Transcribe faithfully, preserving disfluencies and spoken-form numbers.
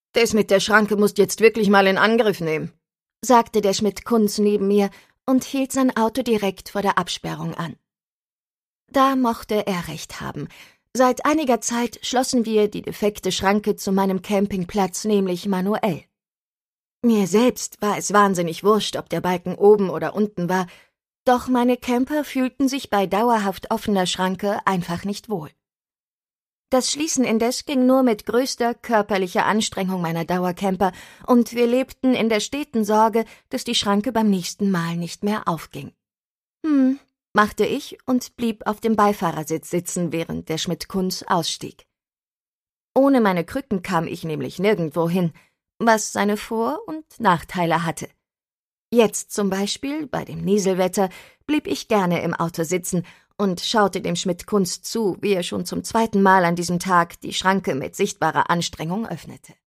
Das mit der Schranke musst jetzt wirklich mal in Angriff nehmen, sagte der Schmidt-Kunz neben mir und hielt sein Auto direkt vor der Absperrung an. Da mochte er recht haben. Seit einiger Zeit schlossen wir die defekte Schranke zu meinem Campingplatz nämlich manuell. Mir selbst war es wahnsinnig wurscht, ob der Balken oben oder unten war, doch meine Camper fühlten sich bei dauerhaft offener Schranke einfach nicht wohl. Das Schließen indes ging nur mit größter körperlicher Anstrengung meiner Dauercamper, und wir lebten in der steten Sorge, dass die Schranke beim nächsten Mal nicht mehr aufging. Hm, machte ich und blieb auf dem Beifahrersitz sitzen, während der Schmidt-Kunz ausstieg. Ohne meine Krücken kam ich nämlich nirgendwo hin, was seine Vor- und Nachteile hatte. Jetzt zum Beispiel, bei dem Nieselwetter, blieb ich gerne im Auto sitzen und schaute dem Schmidt-Kunz zu, wie er schon zum zweiten Mal an diesem Tag die Schranke mit sichtbarer Anstrengung öffnete.